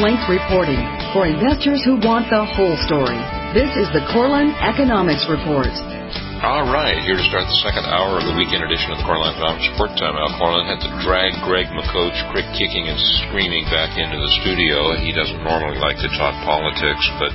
arm's-length reporting for investors who want the whole story. This is the Corlin Economics Report. All right, here to start the second hour of the weekend edition of the Corlin Economics Report. Al Corlin had to drag Greg McCoach, kicking and screaming, back into the studio. He doesn't normally like to talk politics, but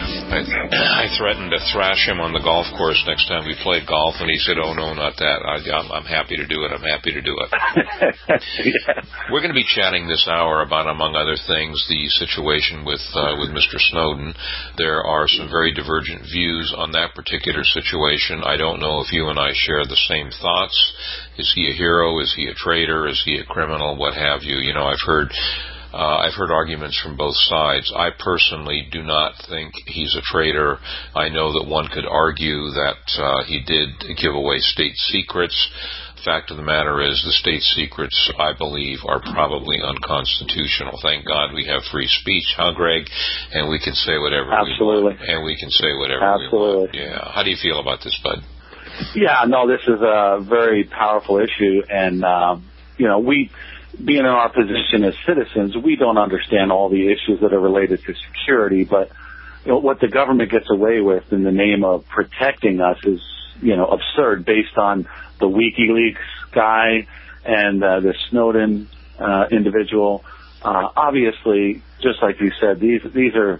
I threatened to thrash him on the golf course next time we played golf, and he said, "Oh, no, not that. I'm happy to do it. I'm happy to do it." Yeah. We're going to be chatting this hour about, among other things, the situation with Mr. Snowden. There are some very divergent views on that particular situation. I don't know if you and I share the same thoughts. Is he a hero? Is he a traitor? Is he a criminal? What have you? You know, I've heard arguments from both sides. I personally do not think he's a traitor. I know that one could argue that he did give away state secrets. Fact of the matter is, the state secrets, I believe, are probably unconstitutional. Thank God we have free speech, huh, Greg? And we can say whatever we want. And we can say whatever we want. Yeah. How do you feel about this, bud? Yeah, no, this is a very powerful issue, and we, being in our position as citizens, we don't understand all the issues that are related to security, but what the government gets away with in the name of protecting us is, absurd, based on the WikiLeaks guy and the Snowden individual. Obviously, just like you said, these are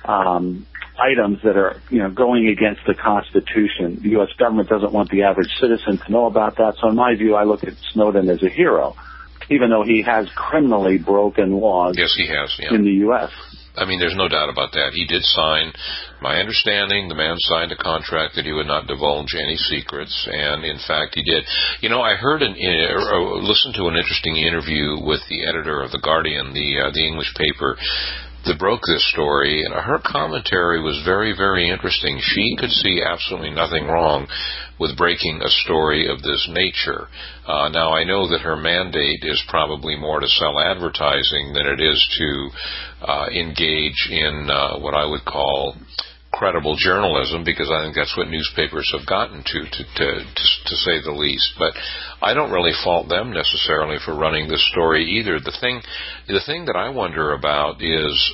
items that are going against the Constitution. The U.S. government doesn't want the average citizen to know about that. So in my view, I look at Snowden as a hero, even though he has criminally broken laws. Yes, he has. Yeah. In the U.S. I mean, there's no doubt about that. He did sign, my understanding, the man signed a contract that he would not divulge any secrets, and in fact he did. I heard listened to an interesting interview with the editor of The Guardian, the English paper, that broke this story, and her commentary was very, very interesting. She could see absolutely nothing wrong with breaking a story of this nature. Now, I know that her mandate is probably more to sell advertising than it is to engage in what I would call credible journalism, because I think that's what newspapers have gotten to say the least. But I don't really fault them necessarily for running this story either. The thing that I wonder about is,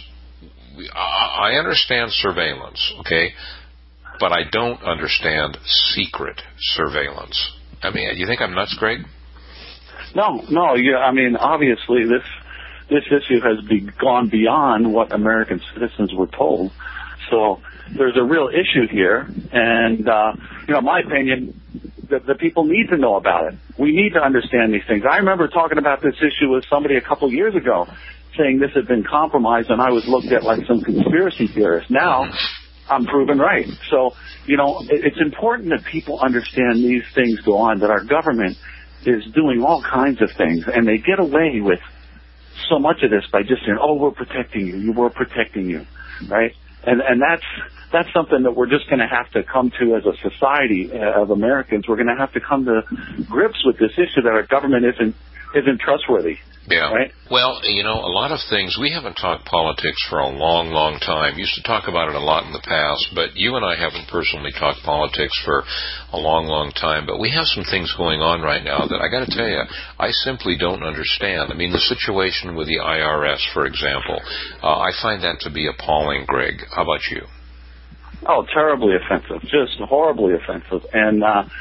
I understand surveillance, okay, but I don't understand secret surveillance. I mean, you think I'm nuts, Greg? No. I mean, obviously this issue has gone beyond what American citizens were told. So there's a real issue here, and my opinion, the people need to know about it. We need to understand these things. I remember talking about this issue with somebody a couple years ago, saying this had been compromised, and I was looked at like some conspiracy theorist. Now I'm proven right. So it's important that people understand these things go on, that our government is doing all kinds of things, and they get away with so much of this by just saying, "Oh, we're protecting you. We're protecting you," right? And that's something that we're just going to have to come to as a society of Americans. We're going to have to come to grips with this issue that our government isn't trustworthy. Yeah. Right? Well, a lot of things, we haven't talked politics for a long, long time. Used to talk about it a lot in the past, but you and I haven't personally talked politics for a long, long time. But we have some things going on right now that I got to tell you, I simply don't understand. I mean, the situation with the IRS, for example, I find that to be appalling, Greg. How about you? Oh, terribly offensive, just horribly offensive. And,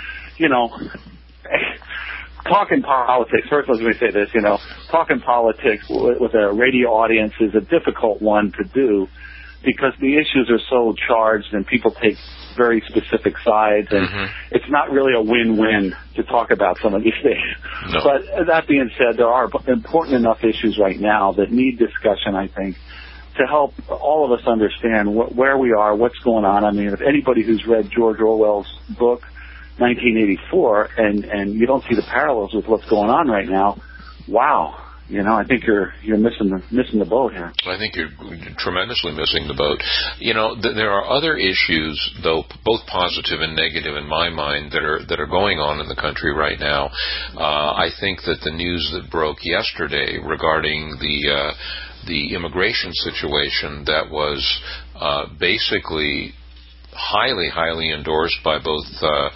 talking politics, first let me say this, talking politics with a radio audience is a difficult one to do because the issues are so charged and people take very specific sides, and it's not really a win-win to talk about some of these things. No. But that being said, there are important enough issues right now that need discussion, I think, to help all of us understand where we are, what's going on. I mean, if anybody who's read George Orwell's book, 1984, and you don't see the parallels with what's going on right now, wow. I think you're missing the boat here. I think you're tremendously missing the boat. There are other issues, though, both positive and negative in my mind, that are going on in the country right now. I think that the news that broke yesterday regarding the immigration situation that was basically highly, highly endorsed by both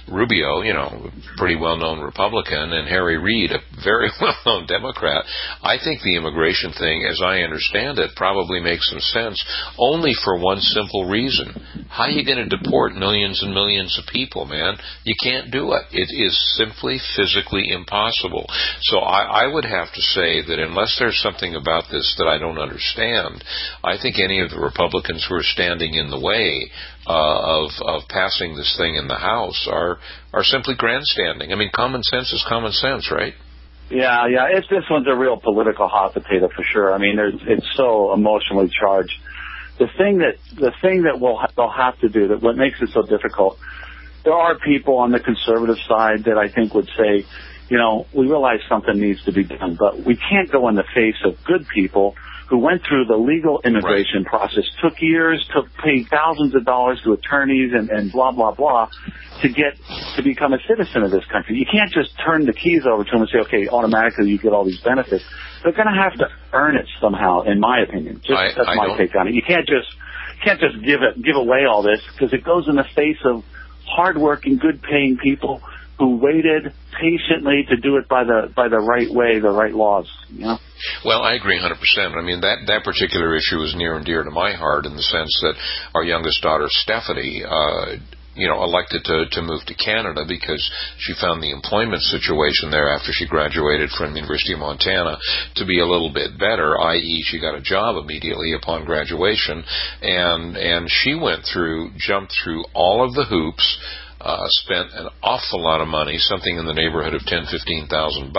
Rubio, pretty well-known Republican, and Harry Reid, a very well-known Democrat. I think the immigration thing, as I understand it, probably makes some sense only for one simple reason. How are you going to deport millions and millions of people, man? You can't do it. It is simply physically impossible. So I would have to say that unless there's something about this that I don't understand, I think any of the Republicans who are standing in the way of passing this thing in the House are simply grandstanding. I mean, common sense is common sense, right? Yeah. This one's a real political hot potato for sure. I mean, it's so emotionally charged. The thing that they'll have to do, that what makes it so difficult, there are people on the conservative side that I think would say, we realize something needs to be done, but we can't go in the face of good people who went through the legal immigration process, took years, paid thousands of dollars to attorneys and blah, blah, blah, to become a citizen of this country. You can't just turn the keys over to them and say, okay, automatically you get all these benefits. They're going to have to earn it somehow, in my opinion. That's my take on it. You can't just give away all this, because it goes in the face of hardworking, good-paying people who waited patiently to do it by the right way, the right laws. Well, I agree 100%. I mean, that particular issue is near and dear to my heart, in the sense that our youngest daughter, Stephanie, elected to move to Canada because she found the employment situation there after she graduated from the University of Montana to be a little bit better, i.e. she got a job immediately upon graduation, and she jumped through all of the hoops, spent an awful lot of money, something in the neighborhood of $10,000-$15,000,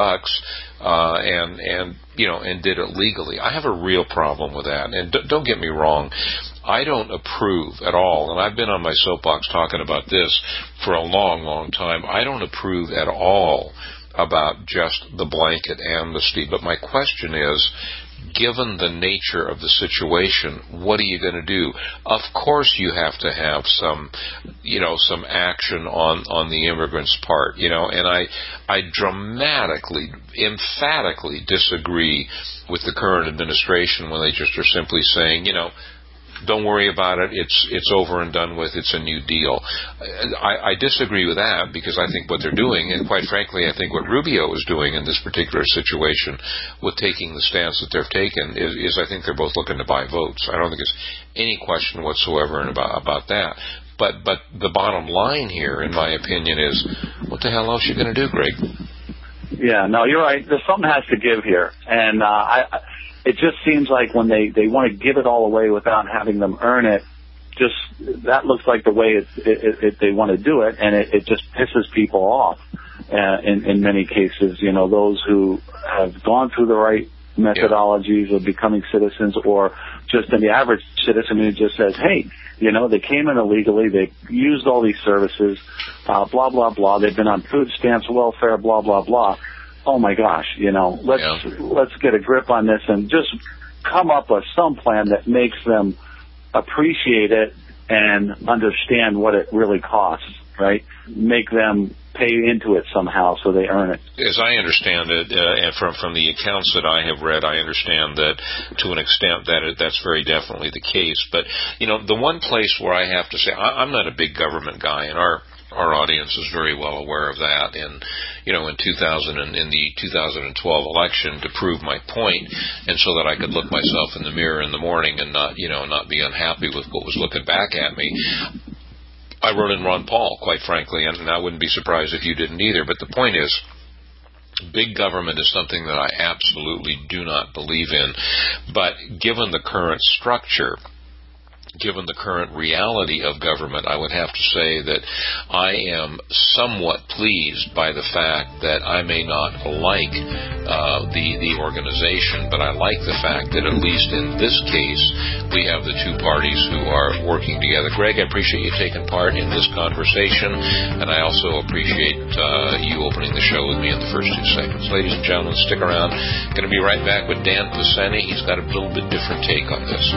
and did it legally. I have a real problem with that. And don't get me wrong, I don't approve at all, and I've been on my soapbox talking about this for a long, long time. I don't approve at all about just the blanket amnesty. But my question is, given the nature of the situation, what are you going to do? Of course you have to have some action on the immigrants' part, and I dramatically, emphatically disagree with the current administration when they just are simply saying, don't worry about it. It's over and done with. It's a new deal. I disagree with that, because I think what they're doing, and quite frankly, I think what Rubio is doing in this particular situation with taking the stance that they've taken is I think they're both looking to buy votes. I don't think there's any question whatsoever about that. But the bottom line here, in my opinion, is what the hell else are you going to do, Greg? Yeah, no, you're right. There's something has to give here, and it just seems like when they want to give it all away without having them earn it, that looks like the way they want to do it, and it just pisses people off. In many cases, those who have gone through the right methodologies of becoming citizens, or just the average citizen who just says, hey, they came in illegally, they used all these services, blah, blah, blah, they've been on food stamps, welfare, blah, blah, blah. Oh my gosh, let's get a grip on this and just come up with some plan that makes them appreciate it and understand what it really costs, right? Make them pay into it somehow so they earn it. As I understand it, and from the accounts that I have read, I understand that to an extent that's very definitely the case. But, the one place where I have to say, I'm not a big government guy, and our audience is very well aware of that. And, in the 2012 election, to prove my point, and so that I could look myself in the mirror in the morning and not be unhappy with what was looking back at me, I wrote in Ron Paul, quite frankly, and I wouldn't be surprised if you didn't either. But the point is, big government is something that I absolutely do not believe in. But given the current structure, given the current reality of government, I would have to say that I am somewhat pleased by the fact that I may not like the organization, but I like the fact that at least in this case, we have the two parties who are working together. Greg, I appreciate you taking part in this conversation, and I also appreciate you opening the show with me in the first 2 segments. Ladies and gentlemen, stick around. Going to be right back with Dan Pisani. He's got a little bit different take on this.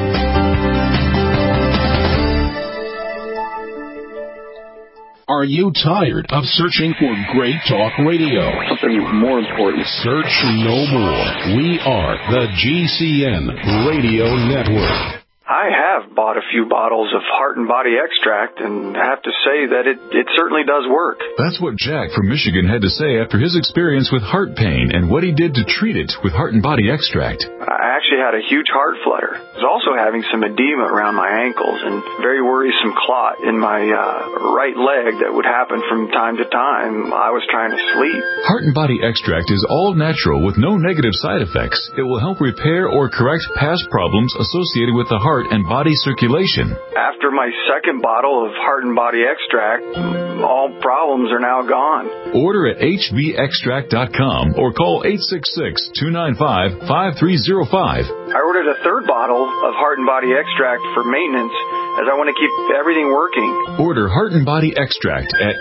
Are you tired of searching for great talk radio? Something more important. Search no more. We are the GCN Radio Network. I have bought a few bottles of Heart and Body Extract and have to say that it certainly does work. That's what Jack from Michigan had to say after his experience with heart pain and what he did to treat it with Heart and Body Extract. I actually had a huge heart flutter. I was also having some edema around my ankles and very worrisome clot in my right leg that would happen from time to time. I was trying to sleep. Heart and Body Extract is all natural with no negative side effects. It will help repair or correct past problems associated with the heart and body circulation. After my second bottle of Heart and Body Extract, all problems are now gone. Order at hvextract.com or call 866-295-5305. I ordered a third bottle of Heart and Body Extract for maintenance as I want to keep everything working. Order Heart and Body Extract at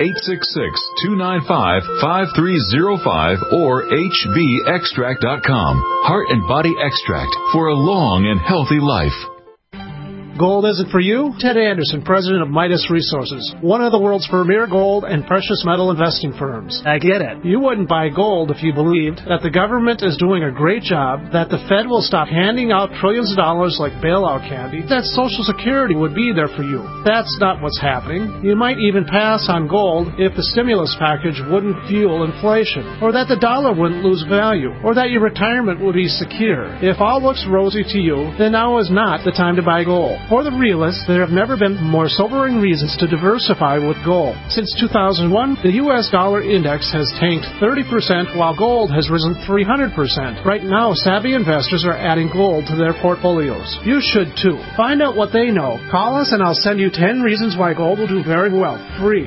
866-295-5305 or hvextract.com. Heart and Body Extract for a long and healthy life. Gold isn't for you? Ted Anderson, president of Midas Resources, one of the world's premier gold and precious metal investing firms. I get it. You wouldn't buy gold if you believed that the government is doing a great job, that the Fed will stop handing out trillions of dollars like bailout candy, that Social Security would be there for you. That's not what's happening. You might even pass on gold if the stimulus package wouldn't fuel inflation, or that the dollar wouldn't lose value, or that your retirement would be secure. If all looks rosy to you, then now is not the time to buy gold. For the realists, there have never been more sobering reasons to diversify with gold. Since 2001, the U.S. dollar index has tanked 30%, while gold has risen 300%. Right now, savvy investors are adding gold to their portfolios. You should too. Find out what they know. Call us and I'll send you 10 reasons why gold will do very well. Free.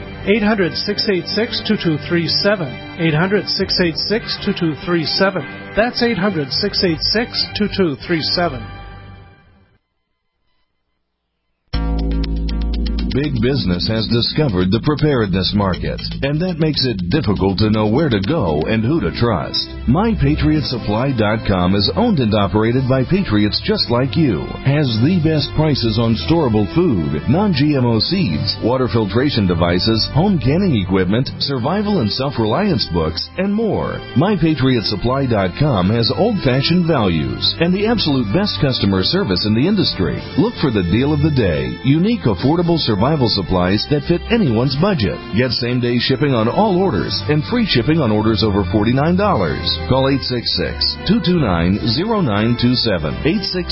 800-686-2237. 800-686-2237. That's 800-686-2237. Big business has discovered the preparedness market, and that makes it difficult to know where to go and who to trust. MyPatriotSupply.com is owned and operated by patriots just like you, has the best prices on storable food, non-GMO seeds, water filtration devices, home canning equipment, survival and self-reliance books, and more. MyPatriotSupply.com has old-fashioned values and the absolute best customer service in the industry. Look for the deal of the day, unique, affordable survival supplies that fit anyone's budget. Get same-day shipping on all orders and free shipping on orders over $49. Call 866-229-0927,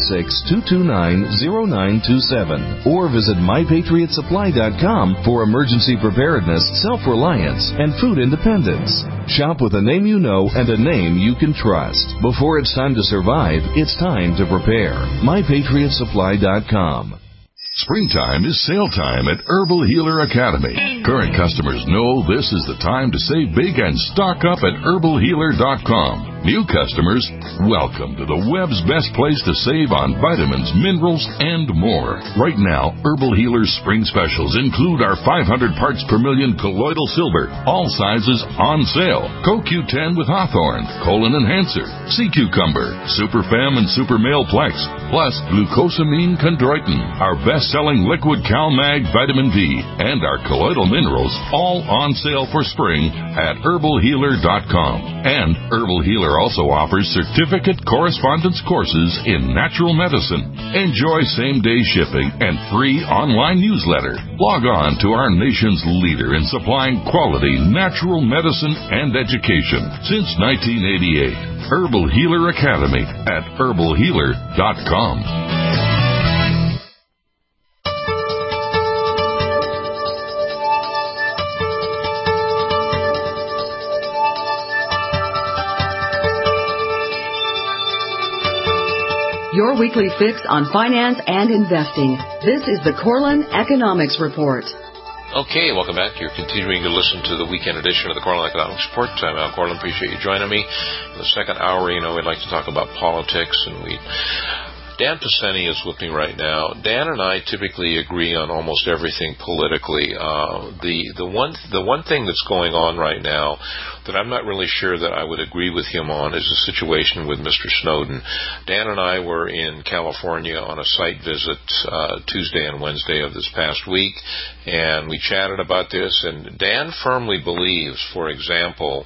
866-229-0927, or visit MyPatriotSupply.com for emergency preparedness, self-reliance, and food independence. Shop with a name you know and a name you can trust. Before it's time to survive, it's time to prepare. MyPatriotSupply.com. Springtime is sale time at Herbal Healer Academy. Current customers know this is the time to save big and stock up at herbalhealer.com. New customers, welcome to the web's best place to save on vitamins, minerals, and more. Right now, Herbal Healer's spring specials include our 500 parts per million colloidal silver, all sizes on sale, CoQ10 with Hawthorne, Colon Enhancer, Sea Cucumber, Super Fem and Super Male Plex, plus glucosamine chondroitin, our best-selling liquid CalMag vitamin D, and our colloidal minerals, all on sale for spring at herbalhealer.com. And Herbal Healer also offers certificate correspondence courses in natural medicine. Enjoy same-day shipping and free online newsletter. Log on to our nation's leader in supplying quality natural medicine and education since 1988. Herbal Healer Academy at herbalhealer.com. Your weekly fix on finance and investing. This is the Corlin Economics Report. Okay, welcome back. You're continuing to listen to the weekend edition of the Corlin Economics Report. I'm Al Corlin. Appreciate you joining me. In the second hour, we'd like to talk about politics, and Dan Pisani is with me right now. Dan and I typically agree on almost everything politically. The one thing that's going on right now that I'm not really sure that I would agree with him on is the situation with Mr. Snowden. Dan and I were in California on a site visit Tuesday and Wednesday of this past week, and we chatted about this, and Dan firmly believes, for example,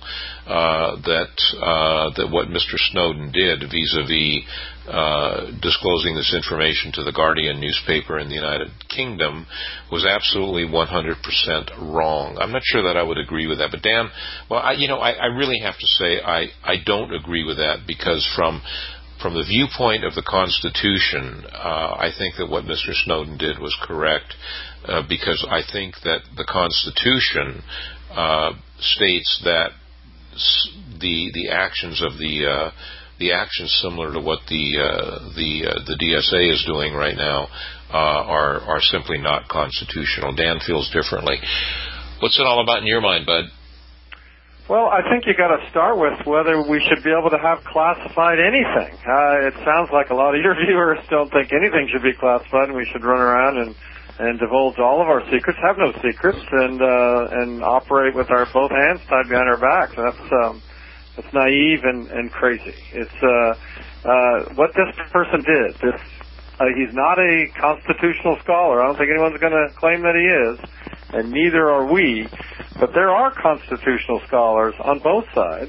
that what Mr. Snowden did vis-a-vis disclosing this information to the Guardian newspaper in the United Kingdom was absolutely 100% wrong. I'm not sure that I would agree with that, but Dan, well, I really have to say I don't agree with that, because from the viewpoint of the Constitution, I think that what Mr. Snowden did was correct, because I think that the Constitution states that the actions of the actions similar to what the DSA is doing right now are simply not constitutional. Dan feels differently. What's it all about in your mind, Bud? Well, I think you got to start with whether we should be able to have classified anything. It sounds like a lot of your viewers don't think anything should be classified, and we should run around and divulge all of our secrets, have no secrets, and operate with our both hands tied behind our backs. That's naive and crazy. It's what this person did. He's not a constitutional scholar. I don't think anyone's going to claim that he is, and neither are we. But there are constitutional scholars on both sides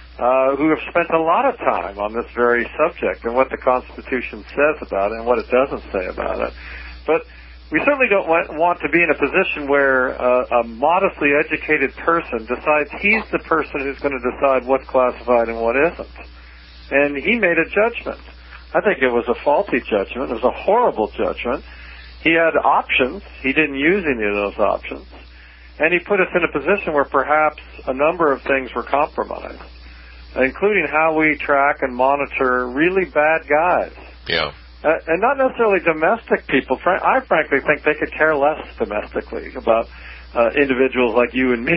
who have spent a lot of time on this very subject and what the Constitution says about it and what it doesn't say about it. But we certainly don't want to be in a position where a modestly educated person decides he's the person who's going to decide what's classified and what isn't. And he made a judgment. I think it was a faulty judgment. It was a horrible judgment. He had options. He didn't use any of those options. And he put us in a position where perhaps a number of things were compromised, including how we track and monitor really bad guys. Yeah. And not necessarily domestic people. I frankly think they could care less domestically about individuals like you and me.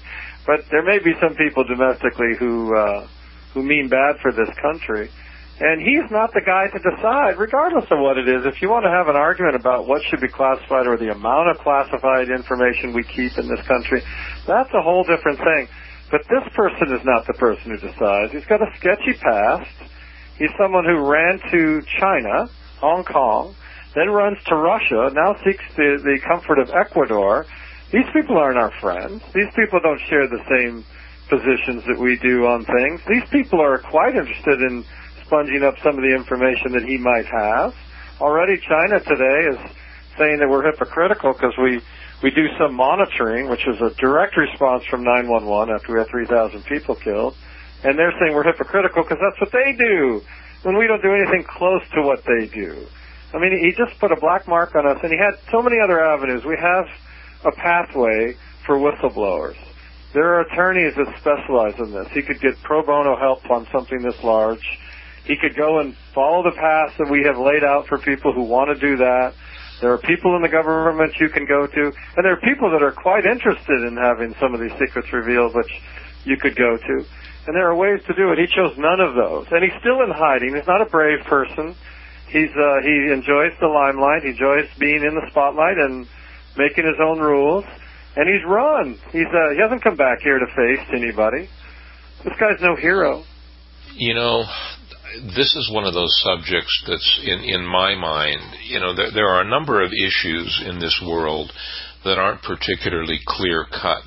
But there may be some people domestically who mean bad for this country. And he's not the guy to decide, regardless of what it is. If you want to have an argument about what should be classified or the amount of classified information we keep in this country, that's a whole different thing. But this person is not the person who decides. He's got a sketchy past. He's someone who ran to China, Hong Kong, then runs to Russia, now seeks the comfort of Ecuador. These people aren't our friends. These people don't share the same positions that we do on things. These people are quite interested in sponging up some of the information that he might have. Already China today is saying that we're hypocritical because we do some monitoring, which is a direct response from 911 after we had 3,000 people killed. And they're saying we're hypocritical because that's what they do, when we don't do anything close to what they do. I mean, he just put a black mark on us, and he had so many other avenues. We have a pathway for whistleblowers. There are attorneys that specialize in this. He could get pro bono help on something this large. He could go and follow the path that we have laid out for people who want to do that. There are people in the government you can go to, and there are people that are quite interested in having some of these secrets revealed, which you could go to. And there are ways to do it. He chose none of those. And he's still in hiding. He's not a brave person. He enjoys the limelight. He enjoys being in the spotlight and making his own rules. And he's run. He hasn't come back here to face anybody. This guy's no hero. You know, this is one of those subjects that's in my mind. You know, there are a number of issues in this world that aren't particularly clear-cut.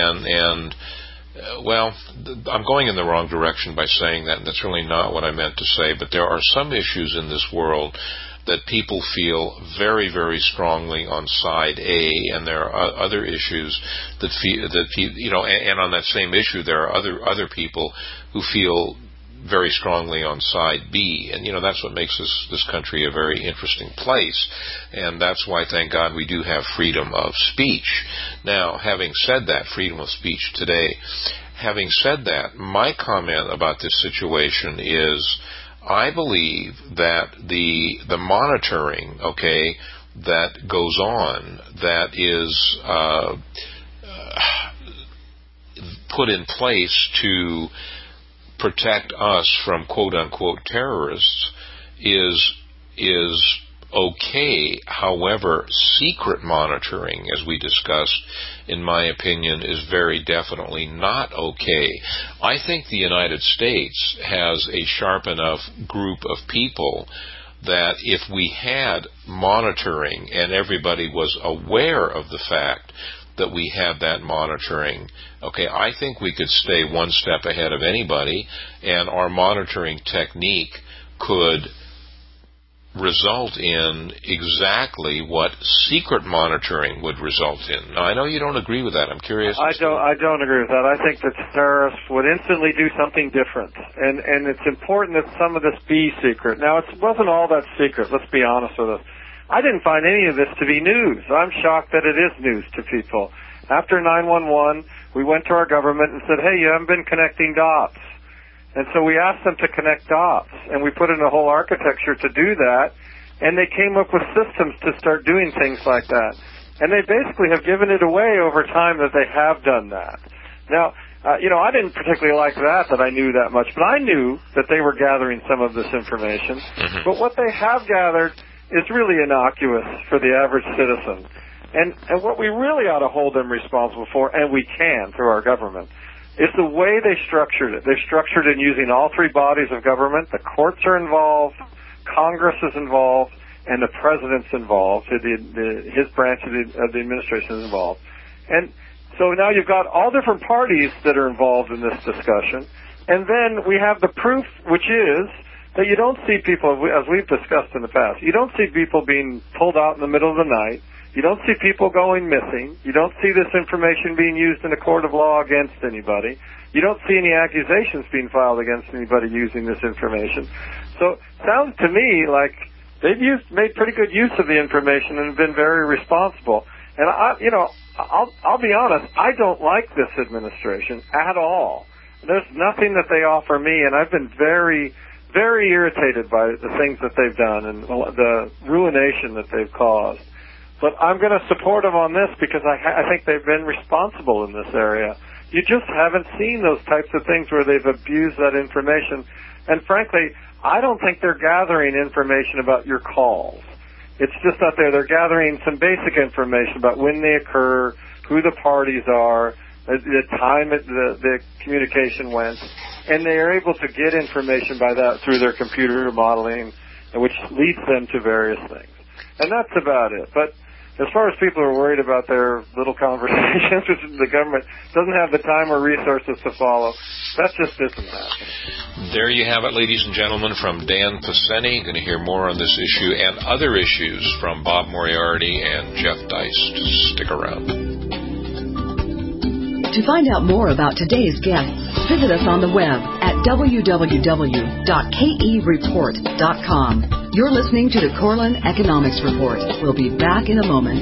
And well, I'm going in the wrong direction by saying that, and that's really not what I meant to say, but there are some issues in this world that people feel very, very strongly on side A, and there are other issues that and on that same issue, there are other people who feel very strongly on side B. And, that's what makes this country a very interesting place. And that's why, thank God, we do have freedom of speech. Now, having said that, freedom of speech today, having said that, my comment about this situation is I believe that the monitoring, that goes on, that is put in place to protect us from quote-unquote terrorists is okay. However, secret monitoring, as we discussed, in my opinion, is very definitely not okay. I think the United States has a sharp enough group of people that if we had monitoring and everybody was aware of the fact that we had that monitoring, okay, I think we could stay one step ahead of anybody, and our monitoring technique could result in exactly what secret monitoring would result in. Now, I know you don't agree with that. I'm curious. I don't agree with that. I think that terrorists would instantly do something different, and it's important that some of this be secret. Now, it wasn't all that secret. Let's be honest with us. I didn't find any of this to be news. I'm shocked that it is news to people. After 9/11, we went to our government and said, hey, you haven't been connecting dots. And so we asked them to connect dots, and we put in a whole architecture to do that, and they came up with systems to start doing things like that. And they basically have given it away over time that they have done that. Now, I didn't particularly like that I knew that much, but I knew that they were gathering some of this information. Mm-hmm. But what they have gathered is really innocuous for the average citizen. And what we really ought to hold them responsible for, and we can through our government, is the way they structured it. They structured it using all three bodies of government. The courts are involved, Congress is involved, and the president's involved. His branch of the administration is involved. And so now you've got all different parties that are involved in this discussion. And then we have the proof, which is that you don't see people, as we've discussed in the past, you don't see people being pulled out in the middle of the night. You don't see people going missing. You don't see this information being used in a court of law against anybody. You don't see any accusations being filed against anybody using this information. So it sounds to me like they've made pretty good use of the information and have been very responsible. And I'll be honest, I don't like this administration at all. There's nothing that they offer me, and I've been very, very irritated by the things that they've done and the ruination that they've caused. But I'm going to support them on this because I think they've been responsible in this area. You just haven't seen those types of things where they've abused that information. And frankly, I don't think they're gathering information about your calls. It's just out there. They're gathering some basic information about when they occur, who the parties are, the time the communication went, and they are able to get information by that through their computer modeling, which leads them to various things. And that's about it. But as far as people are worried about their little conversations, which the government doesn't have the time or resources to follow, that just isn't happening. There you have it, ladies and gentlemen, from Dan Paseni. Going to hear more on this issue and other issues from Bob Moriarty and Jeff Deist. Stick around. To find out more about today's guests, visit us on the web at www.kereport.com. You're listening to the Corlin Economics Report. We'll be back in a moment.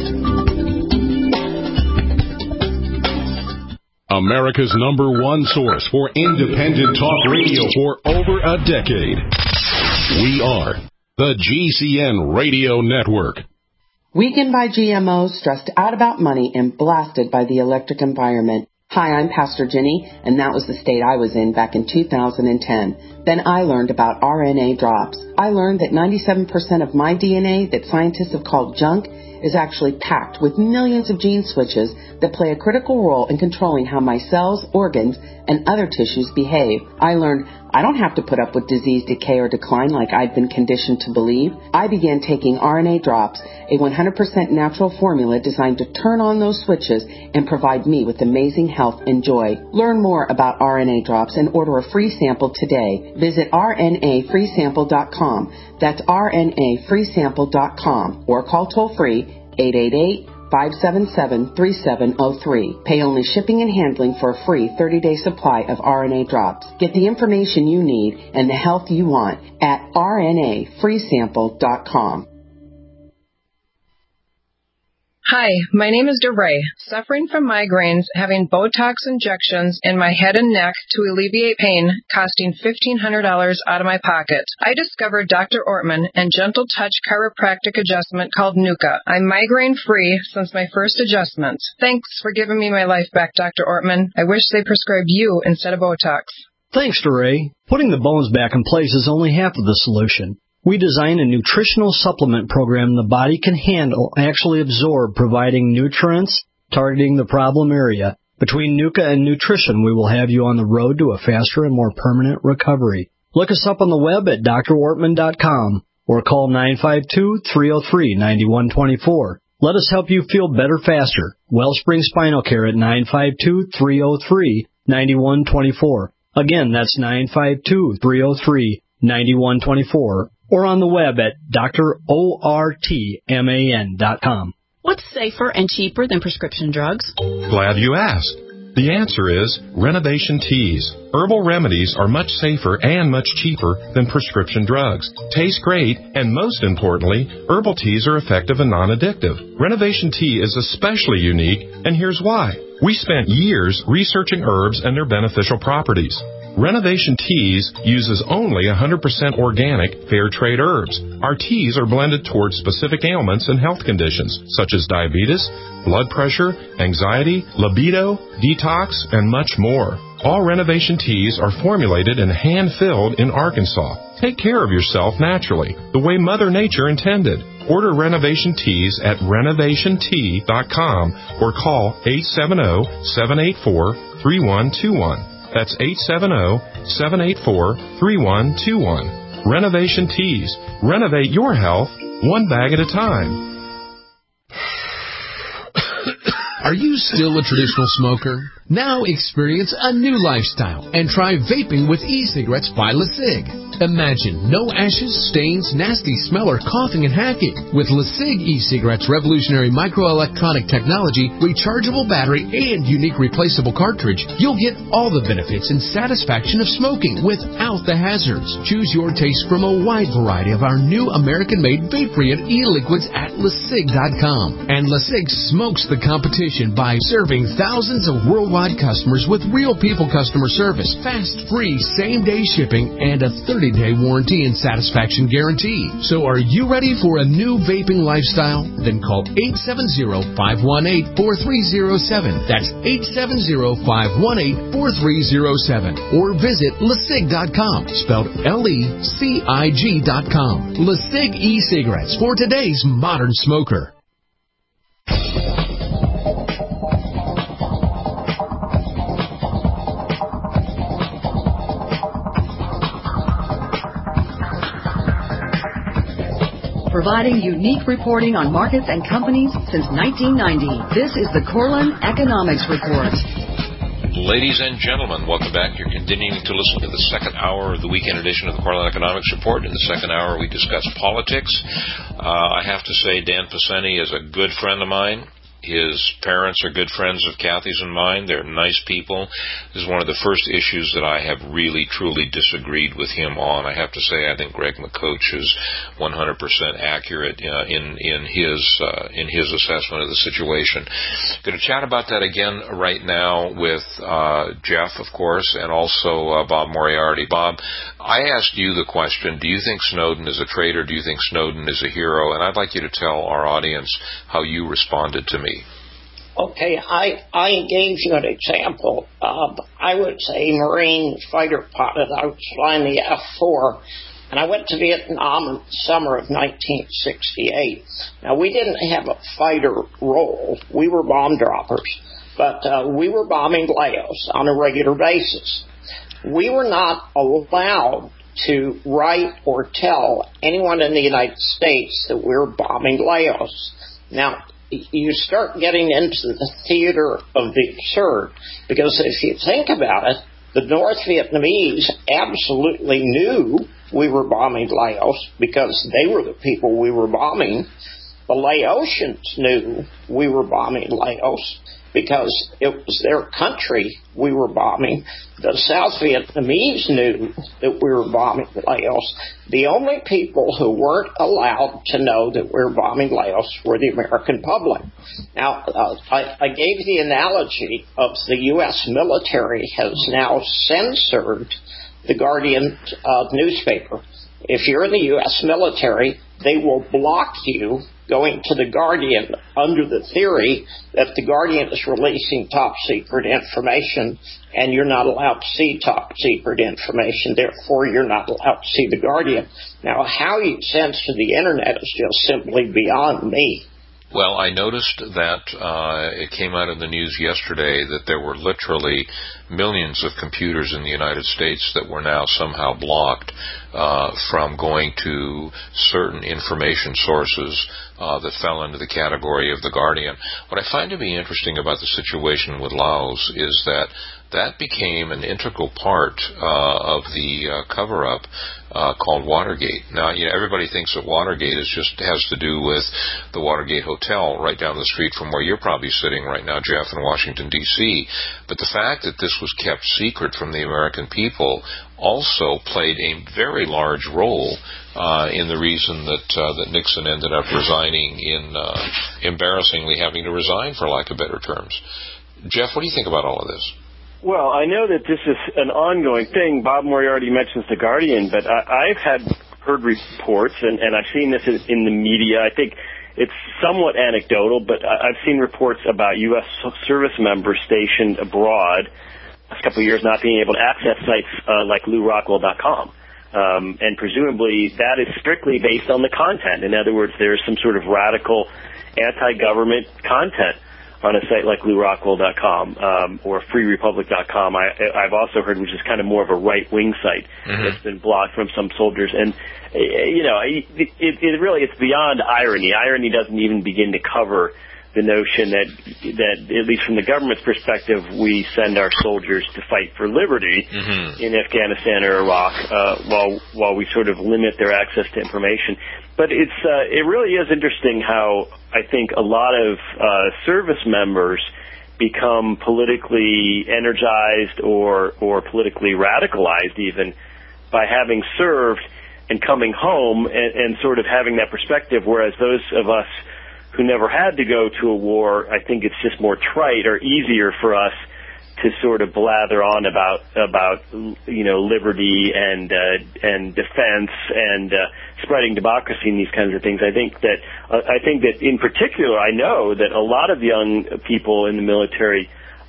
America's #1 source for independent talk radio for over a decade. We are the GCN Radio Network. Weakened by GMOs, stressed out about money, and blasted by the electric environment. Hi, I'm Pastor Jenny, and that was the state I was in back in 2010. Then I learned about RNA drops. I learned that 97% of my DNA that scientists have called junk is actually packed with millions of gene switches that play a critical role in controlling how my cells, organs, and other tissues behave. I learned I don't have to put up with disease, decay, or decline like I'd been conditioned to believe. I began taking RNA drops, a 100% natural formula designed to turn on those switches and provide me with amazing health and joy. Learn more about RNA drops and order a free sample today. Visit rnafreesample.com. That's rnafreesample.com or call toll-free 888-577-3703. Pay only shipping and handling for a free 30-day supply of RNA drops. Get the information you need and the health you want at rnafreesample.com. Hi, my name is DeRay. Suffering from migraines, having Botox injections in my head and neck to alleviate pain, costing $1,500 out of my pocket. I discovered Dr. Ortman and Gentle Touch chiropractic adjustment called NUCA. I'm migraine-free since my first adjustment. Thanks for giving me my life back, Dr. Ortman. I wish they prescribed you instead of Botox. Thanks, DeRay. Putting the bones back in place is only half of the solution. We design a nutritional supplement program the body can handle, actually absorb, providing nutrients, targeting the problem area. Between Nuka and nutrition, we will have you on the road to a faster and more permanent recovery. Look us up on the web at drwortman.com or call 952-303-9124. Let us help you feel better faster. Wellspring Spinal Care at 952-303-9124. Again, that's 952-303-9124. Or on the web at drortman.com. What's safer and cheaper than prescription drugs? Glad you asked. The answer is Renovation Teas. Herbal remedies are much safer and much cheaper than prescription drugs. Taste great, and most importantly, herbal teas are effective and non-addictive. Renovation Tea is especially unique, and here's why. We spent years researching herbs and their beneficial properties. Renovation Teas uses only 100% organic, fair trade herbs. Our teas are blended towards specific ailments and health conditions, such as diabetes, blood pressure, anxiety, libido, detox, and much more. All Renovation Teas are formulated and hand-filled in Arkansas. Take care of yourself naturally, the way Mother Nature intended. Order Renovation Teas at renovationtea.com or call 870-784-3121. That's 870-784-3121. Renovation Teas. Renovate your health one bag at a time. Are you still a traditional smoker? Now experience a new lifestyle and try vaping with e-cigarettes by LeSig. Imagine no ashes, stains, nasty smell, or coughing and hacking. With LeSig e-cigarettes' revolutionary microelectronic technology, rechargeable battery, and unique replaceable cartridge, you'll get all the benefits and satisfaction of smoking without the hazards. Choose your taste from a wide variety of our new American-made vape-free e-liquids at LeSig.com. And LeSig smokes the competition by serving thousands of worldwide customers with real people customer service, fast, free, same-day shipping, and a 30-day warranty and satisfaction guarantee. So are you ready for a new vaping lifestyle? Then call 870-518-4307. That's 870-518-4307. Or visit LeSig.com, spelled LECIG.com. LeSig e-cigarettes for today's modern smoker. Providing unique reporting on markets and companies since 1990. This is the Corlin Economics Report. Ladies and gentlemen, welcome back. You're continuing to listen to the second hour of the weekend edition of the Corlin Economics Report. In the second hour, we discuss politics. I have to say Dan Pisani is a good friend of mine. His parents are good friends of Kathy's and mine. They're nice people. This is one of the first issues that I have really, truly disagreed with him on. I have to say, I think Greg McCoach is 100% accurate in his assessment of the situation. Going to chat about that again right now with Jeff, of course, and also Bob Moriarty. Bob, I asked you the question, do you think Snowden is a traitor? Do you think Snowden is a hero? And I'd like you to tell our audience how you responded to me. Okay, I gave you an example. I was a Marine fighter pilot. I was flying the F-4, and I went to Vietnam in the summer of 1968. Now, we didn't have a fighter role. We were bomb droppers, but we were bombing Laos on a regular basis. We were not allowed to write or tell anyone in the United States that we were bombing Laos. Now, you start getting into the theater of the absurd, because if you think about it, the North Vietnamese absolutely knew we were bombing Laos because they were the people we were bombing. The Laotians knew we were bombing Laos because it was their country we were bombing. The South Vietnamese knew that we were bombing Laos. The only people who weren't allowed to know that we were bombing Laos were the American public. Now, I gave the analogy of the U.S. military has now censored the Guardian newspaper. If you're in the U.S. military, they will block you going to the Guardian under the theory that the Guardian is releasing top-secret information, and you're not allowed to see top-secret information. Therefore, you're not allowed to see the Guardian. Now, how you censor the Internet is just simply beyond me. Well, I noticed that it came out in the news yesterday that there were literally millions of computers in the United States that were now somehow blocked from going to certain information sources that fell into the category of the Guardian. What I find to be interesting about the situation with Laos is that became an integral part of the cover-up called Watergate. Now, everybody thinks that Watergate has to do with the Watergate Hotel right down the street from where you're probably sitting right now, Jeff, in Washington, D.C. But the fact that this was kept secret from the American people also played a very large role in the reason that Nixon ended up resigning embarrassingly having to resign, for lack of better terms. Jeff, what do you think about all of this? Well, I know that this is an ongoing thing. Bob Moriarty mentions The Guardian, but I've heard reports, and I've seen this in the media. I think it's somewhat anecdotal, but I've seen reports about U.S. service members stationed abroad the last couple of years not being able to access sites like LouRockwell.com. And presumably that is strictly based on the content. In other words, there's some sort of radical anti-government content on a site like LouRockwell.com or FreeRepublic.com. I've also heard, which is kind of more of a right-wing site that's been blocked from some soldiers. And, it's beyond irony. Irony doesn't even begin to cover the notion that at least from the government's perspective, we send our soldiers to fight for liberty in Afghanistan or Iraq while we sort of limit their access to information. But it really is interesting how I think a lot of service members become politically energized or politically radicalized even by having served and coming home and sort of having that perspective, whereas those of us who never had to go to a war, I think it's just more trite or easier for us to sort of blather on about liberty and defense and spreading democracy and these kinds of things. I think that in particular, I know that a lot of young people in the military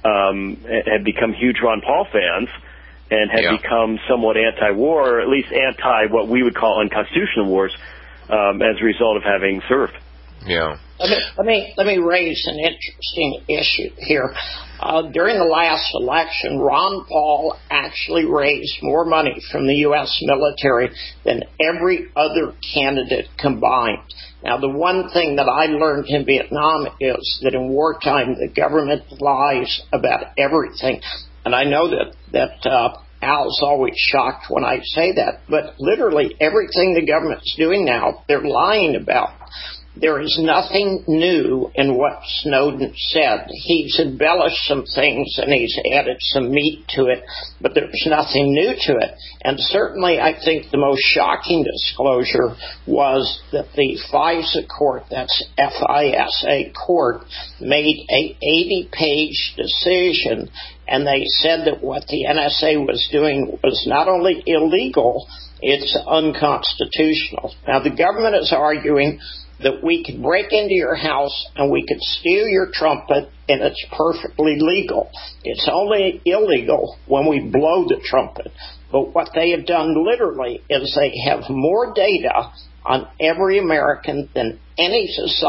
have become huge Ron Paul fans and have become somewhat anti-war, or at least anti what we would call unconstitutional wars, as a result of having served. Yeah. Let me raise an interesting issue here. During the last election, Ron Paul actually raised more money from the U.S. military than every other candidate combined. Now, the one thing that I learned in Vietnam is that in wartime, the government lies about everything. And I know that Al's always shocked when I say that, but literally everything the government's doing now, they're lying about. There is nothing new in what Snowden said. He's embellished some things and he's added some meat to it, but there's nothing new to it. And certainly I think the most shocking disclosure was that the FISA court, that's FISA court, made a 80-page decision, and they said that what the NSA was doing was not only illegal, it's unconstitutional. Now, the government is arguing that we could break into your house and we could steal your trumpet and it's perfectly legal. It's only illegal when we blow the trumpet. But what they have done literally is they have more data on every American than any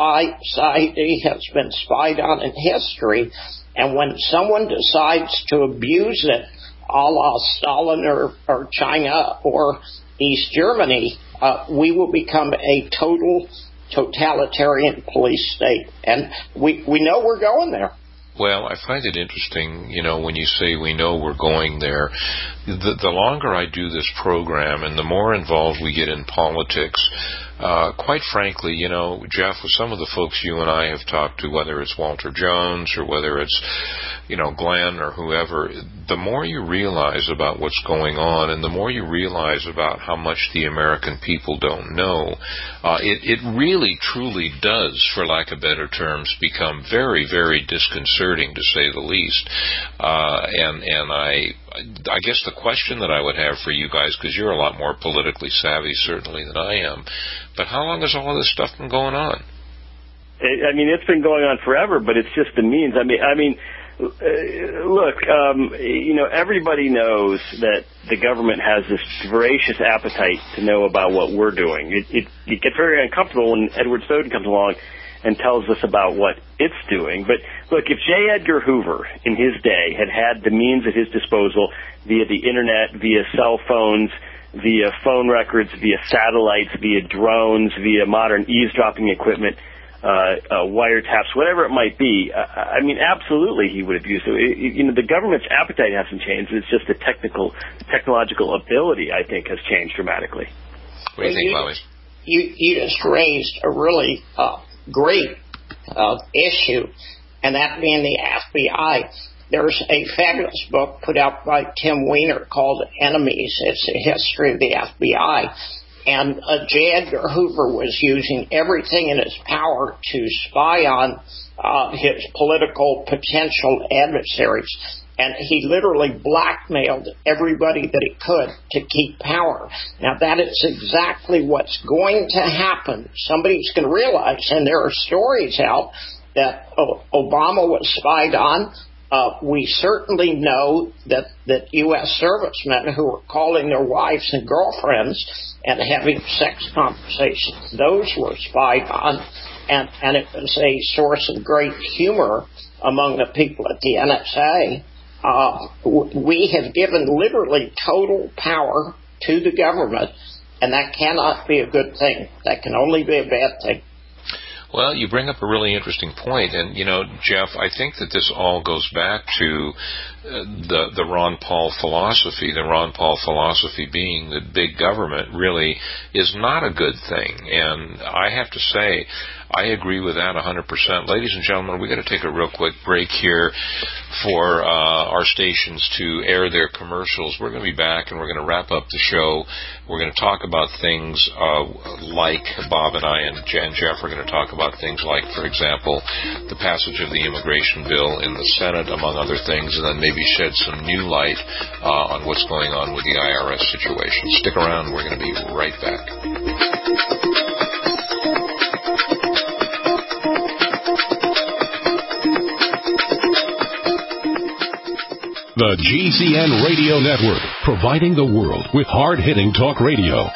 society has been spied on in history. And when someone decides to abuse it, a la Stalin or China or East Germany, we will become a totalitarian police state. And we know we're going there. Well, I find it interesting, when you say we know we're going there. The longer I do this program and the more involved we get in politics, quite frankly, Jeff, with some of the folks you and I have talked to, whether it's Walter Jones or whether it's, Glenn or whoever, the more you realize about what's going on and the more you realize about how much the American people don't know, it really, truly does, for lack of better terms, become very, very disconcerting, to say the least. And I guess the question that I would have for you guys, because you're a lot more politically savvy certainly than I am, but how long has all of this stuff been going on? I mean, it's been going on forever, but it's just the means. I mean, look, everybody knows that the government has this voracious appetite to know about what we're doing. It gets very uncomfortable when Edward Snowden comes along and tells us about what it's doing. But look, if J. Edgar Hoover in his day had the means at his disposal via the internet, via cell phones, via phone records, via satellites, via drones, via modern eavesdropping equipment, wiretaps, whatever it might be, I mean, absolutely he would have used it. The government's appetite hasn't changed. It's just the technological ability, I think, has changed dramatically. What do you think, Lois? You just raised a really great issue, and that being the FBI. There's a fabulous book put out by Tim Weiner called Enemies. It's a history of the FBI. And J. Edgar Hoover was using everything in his power to spy on his political potential adversaries. And he literally blackmailed everybody that he could to keep power. Now, that is exactly what's going to happen. Somebody's going to realize, and there are stories out, that Obama was spied on. We certainly know that U.S. servicemen who were calling their wives and girlfriends and having sex conversations, those were spied on, and it was a source of great humor among the people at the NSA. We have given literally total power to the government, and that cannot be a good thing. That can only be a bad thing. Well, you bring up a really interesting point, and, Jeff, I think that this all goes back to the Ron Paul philosophy, being that big government really is not a good thing. And I have to say, I agree with that 100%. Ladies and gentlemen, we've got to take a real quick break here for our stations to air their commercials. We're going to be back, and we're going to wrap up the show. We're going to talk about things like Bob and I and Jeff are going to talk about things like, for example, the passage of the immigration bill in the Senate, among other things, and then maybe shed some new light on what's going on with the IRS situation. Stick around. We're going to be right back. The GCN Radio Network, providing the world with hard-hitting talk radio.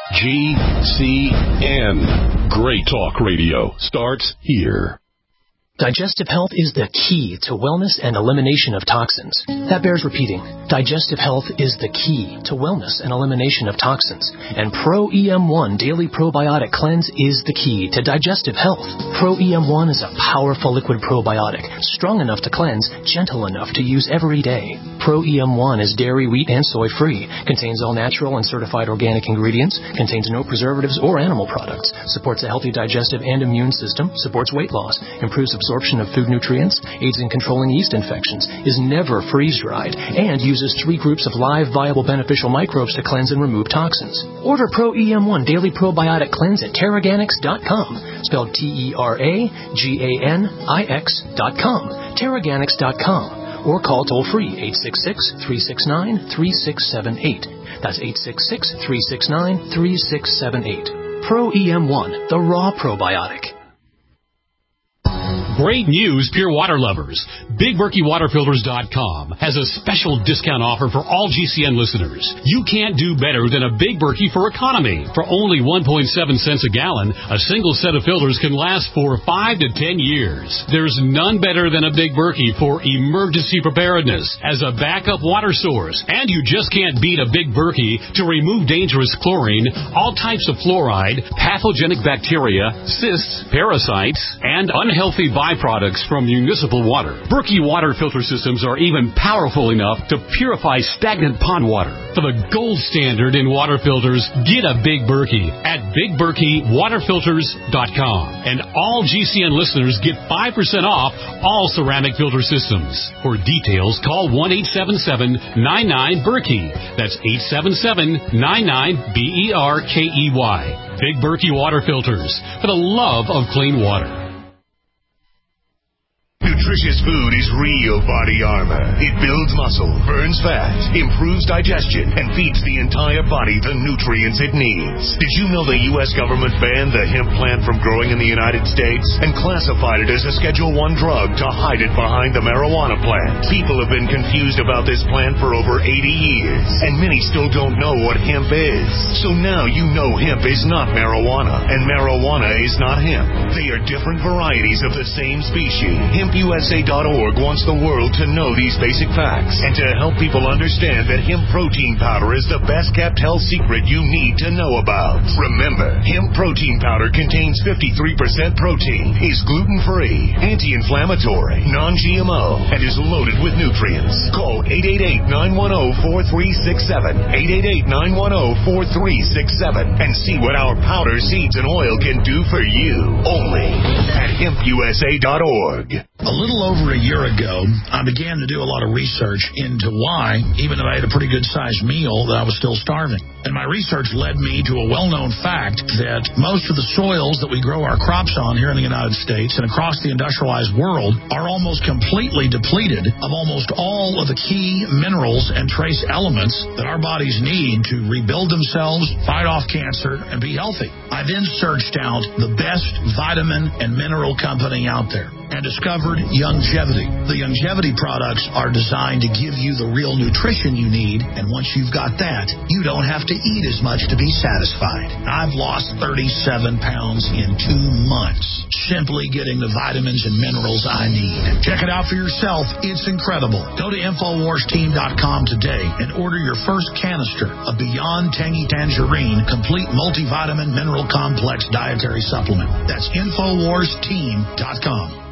GCN. Great talk radio starts here. Digestive health is the key to wellness and elimination of toxins. That bears repeating. Digestive health is the key to wellness and elimination of toxins. And Pro EM1 Daily Probiotic Cleanse is the key to digestive health. Pro EM1 is a powerful liquid probiotic, strong enough to cleanse, gentle enough to use every day. Pro EM1 is dairy, wheat, and soy-free, contains all natural and certified organic ingredients, contains no preservatives or animal products, supports a healthy digestive and immune system, supports weight loss, improves absorption of food nutrients, aids in controlling yeast infections, is never freeze-dried, and uses 3 groups of live, viable, beneficial microbes to cleanse and remove toxins. Order Pro EM1 Daily Probiotic Cleanse at Terraganix.com, spelled TerraGanix.com, Terraganix.com, or call toll-free 866-369-3678. That's 866-369-3678. Pro EM1, the raw probiotic. Great news, pure water lovers. BigBerkeyWaterFilters.com has a special discount offer for all GCN listeners. You can't do better than a Big Berkey for economy. For only 1.7 cents a gallon, a single set of filters can last for 5 to 10 years. There's none better than a Big Berkey for emergency preparedness as a backup water source. And you just can't beat a Big Berkey to remove dangerous chlorine, all types of fluoride, pathogenic bacteria, cysts, parasites, and unhealthy byproducts from municipal water. Berkey water filter systems are even powerful enough to purify stagnant pond water. For the gold standard in water filters, get a Big Berkey at BigBerkeyWaterFilters.com. And all GCN listeners get 5% off all ceramic filter systems. For details, call 1-877-99-BERKEY. That's 877-99-BERKEY. Big Berkey Water Filters, for the love of clean water. nutritious food is real body armor. It builds muscle, burns fat, improves digestion, and feeds the entire body the nutrients it needs. Did you know the U.S. government banned the hemp plant from growing in the United States and classified it as a Schedule I drug to hide it behind the marijuana plant? People have been confused about this plant for over 80 years, and many still don't know what hemp is. So now you know hemp is not marijuana, and marijuana is not hemp. They are different varieties of the same species. HempUSA.org wants the world to know these basic facts and to help people understand that hemp protein powder is the best kept health secret you need to know about. Remember, hemp protein powder contains 53% protein, is gluten-free, anti-inflammatory, non-GMO, and is loaded with nutrients. Call 888-910-4367, 888-910-4367, and see what our powder, seeds, and oil can do for you. Only at HempUSA.org. A little over a year ago, I began to do a lot of research into why, even though I had a pretty good-sized meal, that I was still starving. And my research led me to a well-known fact that most of the soils that we grow our crops on here in the United States and across the industrialized world are almost completely depleted of almost all of the key minerals and trace elements that our bodies need to rebuild themselves, fight off cancer, and be healthy. I then searched out the best vitamin and mineral company out there and discovered Youngevity. The Youngevity products are designed to give you the real nutrition you need, and once you've got that, you don't have to eat as much to be satisfied. I've lost 37 pounds in 2 months, simply getting the vitamins and minerals I need. Check it out for yourself. It's incredible. Go to InfoWarsTeam.com today and order your first canister of Beyond Tangy Tangerine Complete Multivitamin Mineral Complex Dietary Supplement. That's InfoWarsTeam.com.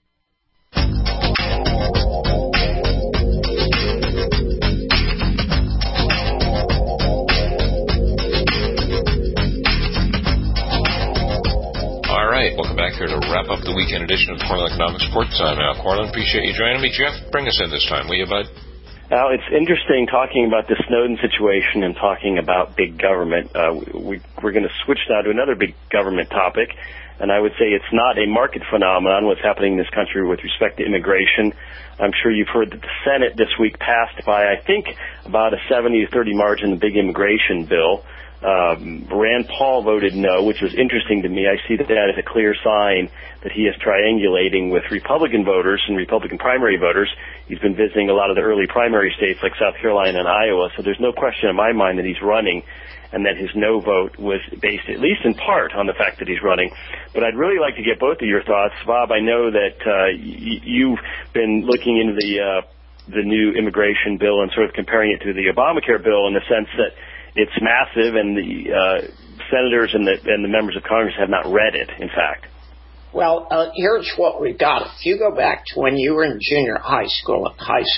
Welcome back here to wrap up the weekend edition of the Cornell Economics Report. I'm Al Cornell. Appreciate you joining me. Jeff, bring us in this time, will you, bud? Al, it's interesting talking about the Snowden situation and talking about big government. We're going to switch now to another big government topic, and I would say it's not a market phenomenon, what's happening in this country with respect to immigration. I'm sure you've heard that the Senate this week passed by, I think, about a 70-30 margin, the big immigration bill. Rand Paul voted no, which was interesting to me. I see that as a clear sign that he is triangulating with Republican voters and Republican primary voters. He's been visiting a lot of the early primary states like South Carolina and Iowa, so there's no question in my mind that he's running and that his no vote was based, at least in part, on the fact that he's running. But I'd really like to get both of your thoughts. Bob, I know that you've been looking into the new immigration bill and sort of comparing it to the Obamacare bill in the sense that it's massive, and the senators and the members of Congress have not read it, in fact. Well, here's what we've got. If you go back to when you were in junior high school,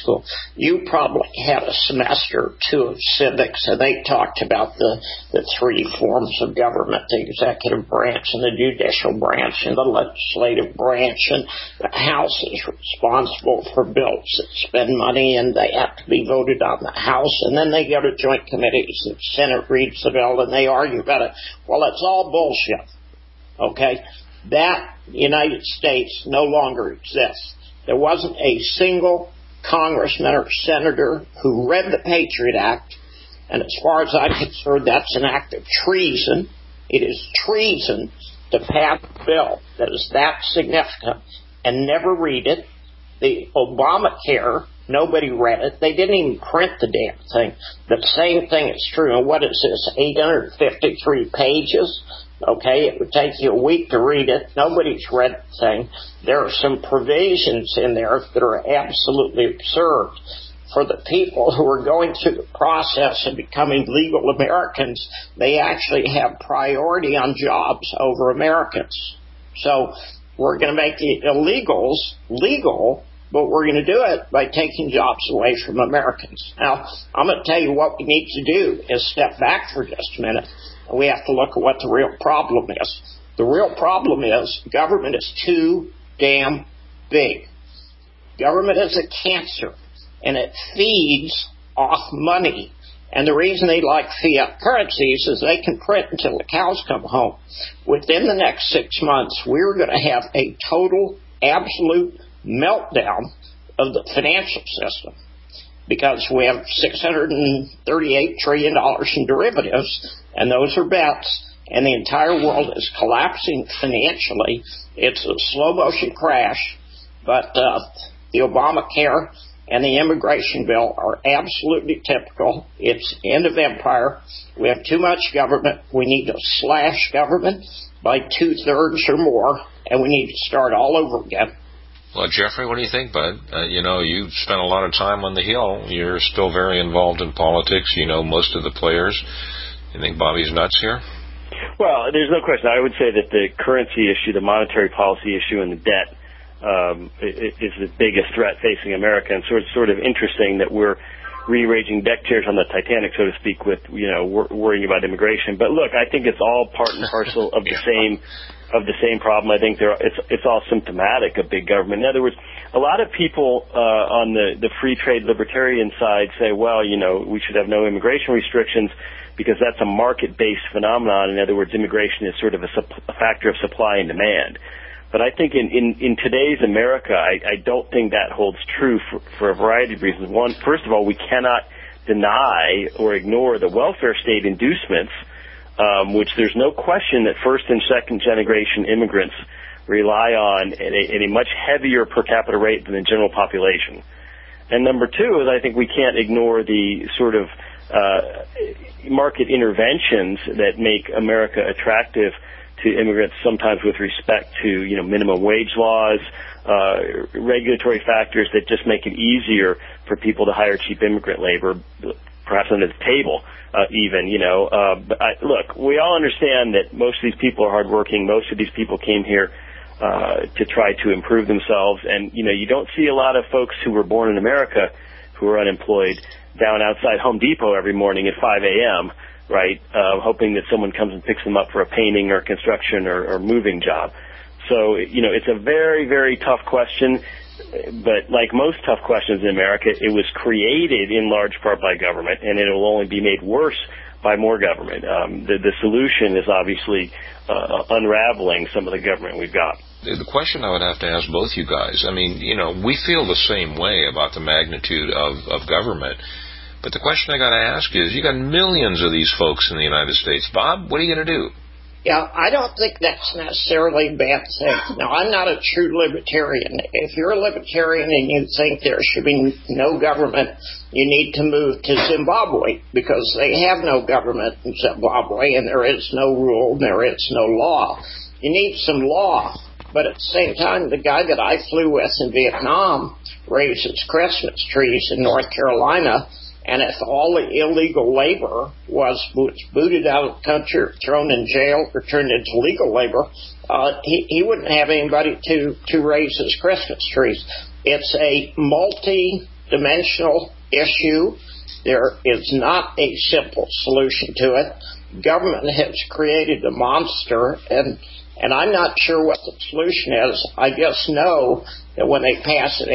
you probably had a semester or two of civics, and they talked about the three forms of government, the executive branch and the judicial branch and the legislative branch, and the House is responsible for bills that spend money, and they have to be voted on the House, and then they go to joint committees, and the Senate reads the bill, and they argue about it. Well, it's all bullshit, okay? That United States no longer exists. There wasn't a single congressman or senator who read the Patriot Act, and as far as I'm concerned, that's an act of treason. It is treason to pass a bill that is that significant and never read it. The Obamacare, nobody read it. They didn't even print the damn thing. The same thing is true. And what is this, 853 pages? Okay, it would take you a week to read it. Nobody's read the thing. There are some provisions in there that are absolutely absurd. For the people who are going through the process of becoming legal Americans, they actually have priority on jobs over Americans. So we're going to make the illegals legal, but we're going to do it by taking jobs away from Americans. Now, I'm going to tell you what we need to do is step back for just a minute. We have to look at what the real problem is. The real problem is government is too damn big. Government is a cancer, and it feeds off money. And the reason they like fiat currencies is they can print until the cows come home. Within the next 6 months, we're going to have a total, absolute meltdown of the financial system, because we have $638 trillion in derivatives, and those are bets, and the entire world is collapsing financially. It's a slow-motion crash, but the Obamacare and the immigration bill are absolutely typical. It's end of empire. We have too much government. We need to slash government by 2/3 or more, and we need to start all over again. Well, Jeffrey, what do you think, bud? You spent a lot of time on the Hill. You're still very involved in politics. You know most of the players. You think Bobby's nuts here? Well, there's no question. I would say that the currency issue, the monetary policy issue, and the debt is the biggest threat facing America. And so it's sort of interesting that we're rearranging deck chairs on the Titanic, so to speak, with worrying about immigration. But look, I think it's all part and parcel of the same problem. I think it's all symptomatic of big government. In other words, a lot of people on the free trade libertarian side say, well, we should have no immigration restrictions because that's a market-based phenomenon. In other words, immigration is sort of a factor of supply and demand. But I think in today's America, I don't think that holds true for a variety of reasons. One, first of all, we cannot deny or ignore the welfare state inducements, which there's no question that first and second generation immigrants rely on at a much heavier per capita rate than the general population. And number two is I think we can't ignore the sort of market interventions that make America attractive to immigrants, sometimes with respect to minimum wage laws, regulatory factors that just make it easier for people to hire cheap immigrant labor, perhaps under the table even. Look, we all understand that most of these people are hardworking. Most of these people came here to try to improve themselves, and you don't see a lot of folks who were born in America who are unemployed down outside Home Depot every morning at 5 a.m., right, hoping that someone comes and picks them up for a painting or construction or moving job. So, it's a very, very tough question, but like most tough questions in America, it was created in large part by government, and it will only be made worse by more government. The solution is obviously unraveling some of the government we've got. The question I would have to ask both you guys, we feel the same way about the magnitude of government. But the question I got to ask is, you got millions of these folks in the United States. Bob, what are you going to do? Yeah, I don't think that's necessarily a bad thing. Now, I'm not a true libertarian. If you're a libertarian and you think there should be no government, you need to move to Zimbabwe, because they have no government in Zimbabwe, and there is no rule, and there is no law. You need some law. But at the same time, the guy that I flew with in Vietnam raises Christmas trees in North Carolina. And if all the illegal labor was booted out of the country, or thrown in jail, or turned into legal labor, he wouldn't have anybody to raise his Christmas trees. It's a multi-dimensional issue. There is not a simple solution to it. Government has created a monster, and I'm not sure what the solution is. I just know that when they pass an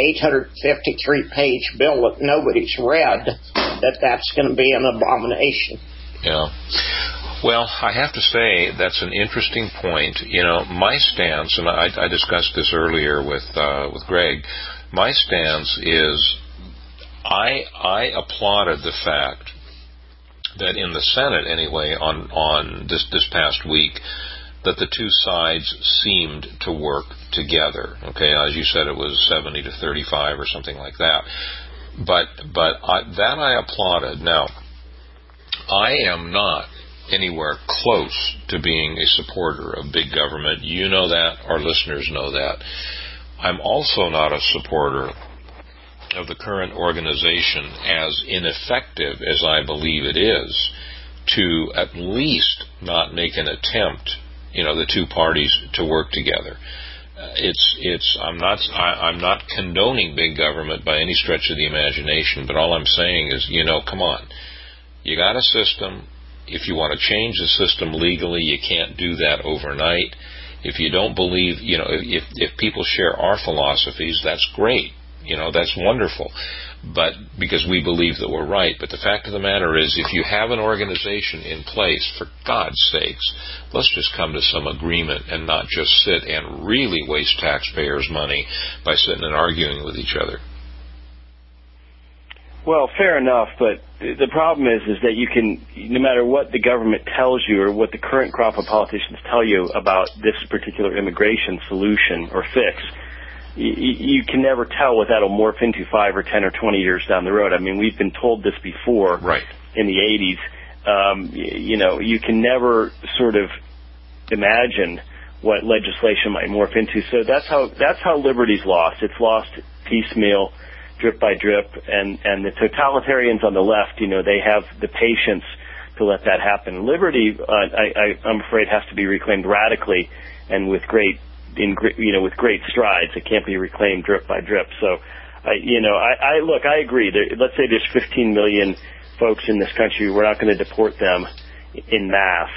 853-page bill that nobody's read, that's going to be an abomination. Yeah. Well, I have to say that's an interesting point. My stance, and I discussed this earlier with Greg, my stance is I applauded the fact that in the Senate, anyway, on this past week, that the two sides seemed to work together. Okay, as you said, it was 70 to 35 or something like that. But I applauded. Now, I am not anywhere close to being a supporter of big government. You know that. Our listeners know that. I'm also not a supporter of the current organization, as ineffective as I believe it is, to at least not make an attempt, the two parties to work together. I'm not condoning big government by any stretch of the imagination, but all I'm saying is, come on. You got a system. If you want to change the system legally, you can't do that overnight. If you don't believe, if people share our philosophies, that's great. That's wonderful. but because we believe that we're right. But the fact of the matter is, if you have an organization in place, for God's sakes, let's just come to some agreement and not just sit and really waste taxpayers' money by sitting and arguing with each other. Well, fair enough, but the problem is that you can, no matter what the government tells you or what the current crop of politicians tell you about this particular immigration solution or fix, you can never tell what that'll morph into 5 or 10 or 20 years down the road. I mean, we've been told this before, right, in the 80s. You can never sort of imagine what legislation might morph into. So that's how liberty's lost. It's lost piecemeal, drip by drip, and the totalitarians on the left, they have the patience to let that happen. Liberty, I'm afraid, has to be reclaimed radically and with great strides. It can't be reclaimed drip by drip. So, I agree. Let's say there's 15 million folks in this country. We're not going to deport them in mass.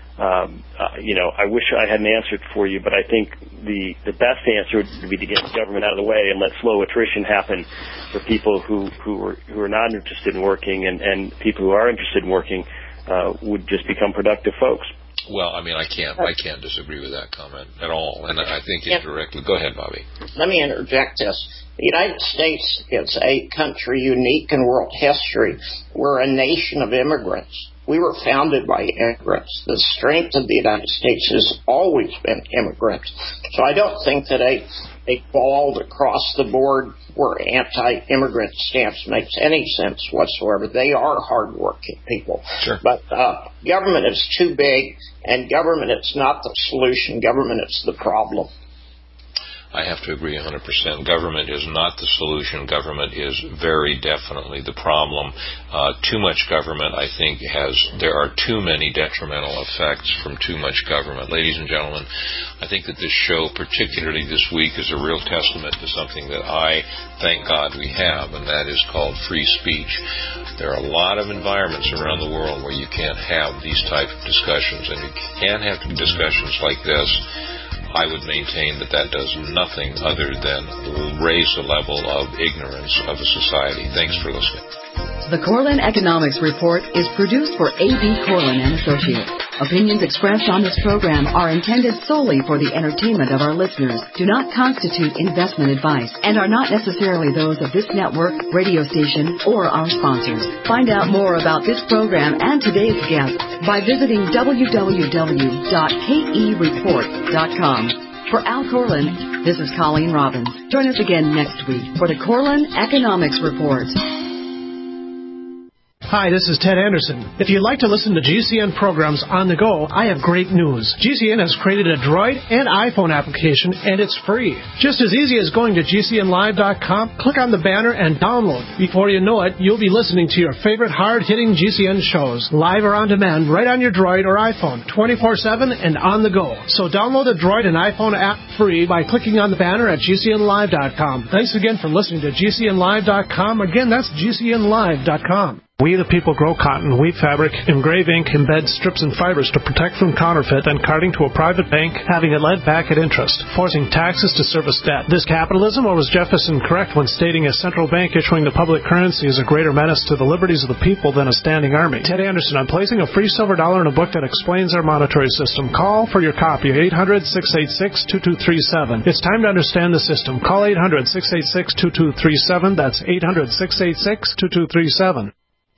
I wish I had an answer for you, but I think the best answer would be to get the government out of the way and let slow attrition happen for people who are not interested in working, and people who are interested in working would just become productive folks. Well, I mean, I can't disagree with that comment at all, and I think it directly. Go ahead, Bobby. Let me interject this. The United States is a country unique in world history. We're a nation of immigrants. We were founded by immigrants. The strength of the United States has always been immigrants. So I don't think that a bald across the board or anti-immigrant stance makes any sense whatsoever. They are hardworking people. Sure. But government is too big, and government is not the solution. Government is the problem. I have to agree 100%. Government is not the solution. Government is very definitely the problem. Too much government, I think, there are too many detrimental effects from too much government. Ladies and gentlemen, I think that this show, particularly this week, is a real testament to something that I thank God we have, and that is called free speech. There are a lot of environments around the world where you can't have these type of discussions, and you can't have discussions like this. I would maintain that does nothing other than raise the level of ignorance of a society. Thanks for listening. The Corlin Economics Report is produced for A.B. Corlin and Associates. Opinions expressed on this program are intended solely for the entertainment of our listeners, do not constitute investment advice, and are not necessarily those of this network, radio station, or our sponsors. Find out more about this program and today's guest by visiting www.kereport.com. For Al Corlin, this is Colleen Robbins. Join us again next week for the Corlin Economics Report. Hi, this is Ted Anderson. If you'd like to listen to GCN programs on the go, I have great news. GCN has created a Droid and iPhone application, and it's free. Just as easy as going to GCNlive.com, click on the banner, and download. Before you know it, you'll be listening to your favorite hard-hitting GCN shows, live or on demand, right on your Droid or iPhone, 24/7 and on the go. So download the Droid and iPhone app free by clicking on the banner at GCNlive.com. Thanks again for listening to GCNlive.com. Again, that's GCNlive.com. We the people grow cotton, weave fabric, engrave ink, embed strips and fibers to protect from counterfeit and carting to a private bank, having it lent back at interest, forcing taxes to service debt. This capitalism, or was Jefferson correct when stating a central bank issuing the public currency is a greater menace to the liberties of the people than a standing army? Ted Anderson, I'm placing a free silver dollar in a book that explains our monetary system. Call for your copy, 800-686-2237. It's time to understand the system. Call 800-686-2237. That's 800-686-2237.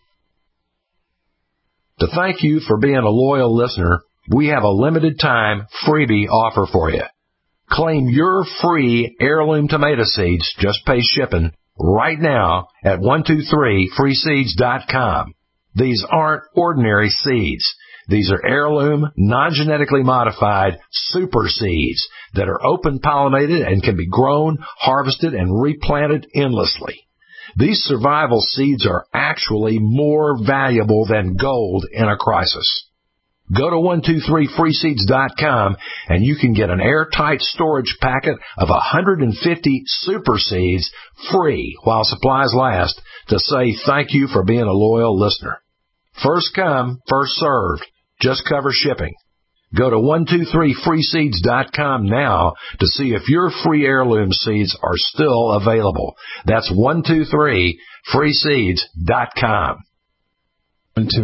To thank you for being a loyal listener, we have a limited time freebie offer for you. Claim your free heirloom tomato seeds, just pay shipping, right now at 123freeseeds.com. These aren't ordinary seeds. These are heirloom, non-genetically modified super seeds that are open-pollinated and can be grown, harvested, and replanted endlessly. These survival seeds are actually more valuable than gold in a crisis. Go to 123freeseeds.com and you can get an airtight storage packet of 150 super seeds free while supplies last to say thank you for being a loyal listener. First come, first served. Just cover shipping. Go to 123freeseeds.com now to see if your free heirloom seeds are still available. That's 123freeseeds.com.